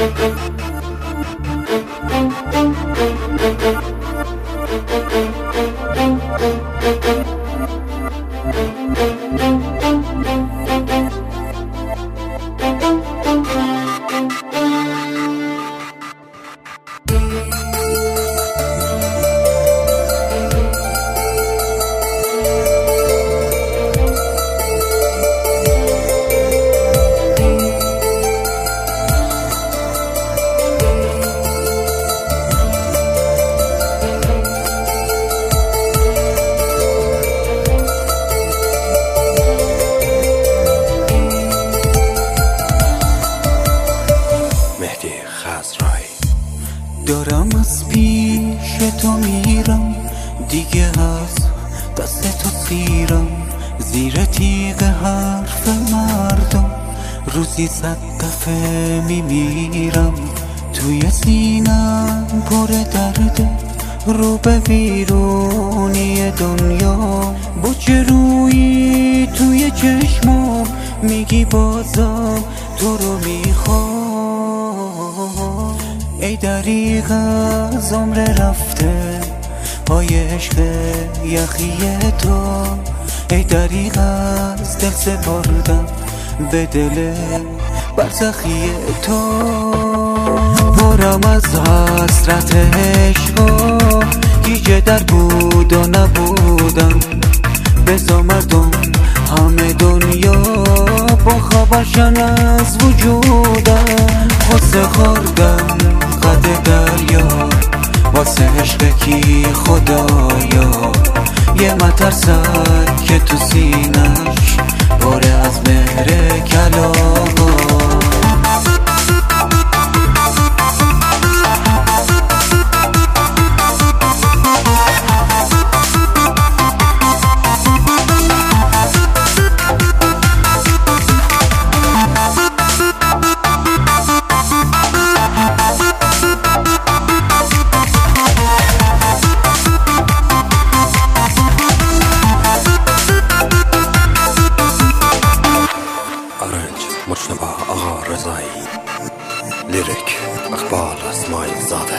دارم از پیش تو میرم، دیگه از دست تو سیرم، زیر تیغ حرف مردم روزی 100 دفعه میمیرم. توی سینم پر درده، رو به ویرونی دنیا، با چه رویی توی چشمام میگی بازم تو رو میخوام. ای دریغ از عمر رفته پای عشق یخی تو، ای دریغ از دل سپردم به دل برزخی تو. پرم از حسرت عشقا گیجه در بود و نبودم، بزا مردم همه دنیا با خبرشن از وجودم. خسته خوردم قد دریا واسه عشق کی خدایا، یه مترسد که تو سینش پاره از مهر کلاما. مجتبی آقا رضایی، لیریک اقبال اسماعیل زاده.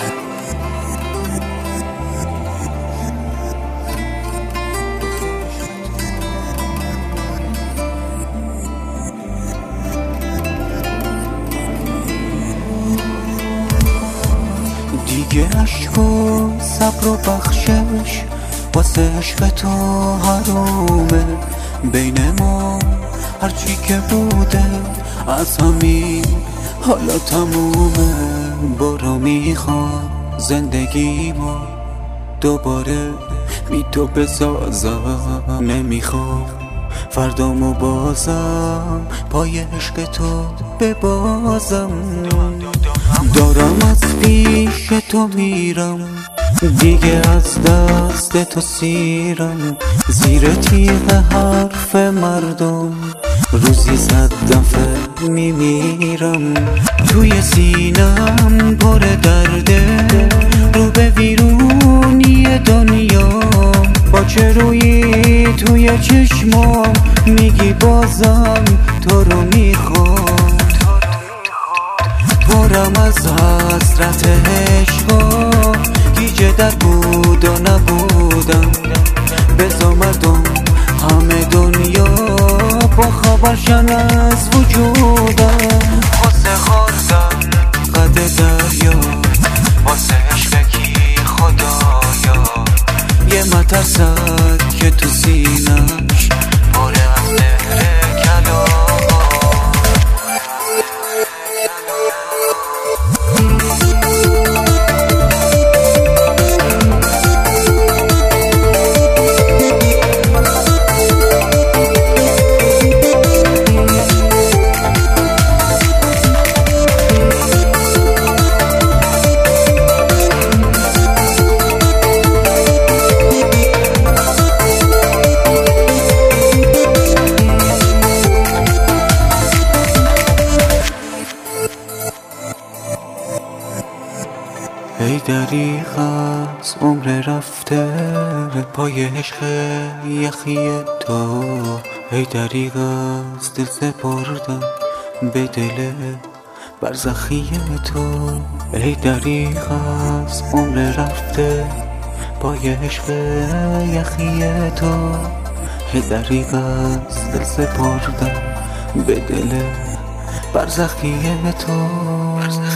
دیگه عشق و صبر و بخشش واسه عشق تو حرومه، بین ما هرچی که بوده از همین حالا تمومه. برو میخوام زندگیمو دوباره بی تو بسازم، نمیخوام فردامو بازم پای عشق تو ببازم. دارم از پیش تو میرم، دیگه از دست تو سیرم، زیر تیغ حرف مردم روزی 100 دفعه میمیرم. توی سینم پر درده، رو به ویرونی دنیا، با چه رویی توی چشمام میگی بازم تو رو میخوام. پرم از حسرت عشقا گیجه در بود و نبودم، بزا مردم همه دنیا با خبرشن از وجودم. خسته خوردم قد دریا واسه عشق کی خدایا، یه مترسد که تو سینش پاره از مهر کلاما. ای دریغ از عمر رفته پای عشق یخی تو، ای دریغ از دل سپردم به دل برزخی تو. ای دریغ از عمر رفته پای عشق یخی تو. ای دریغ از دل سپردم به دل برزخی تو.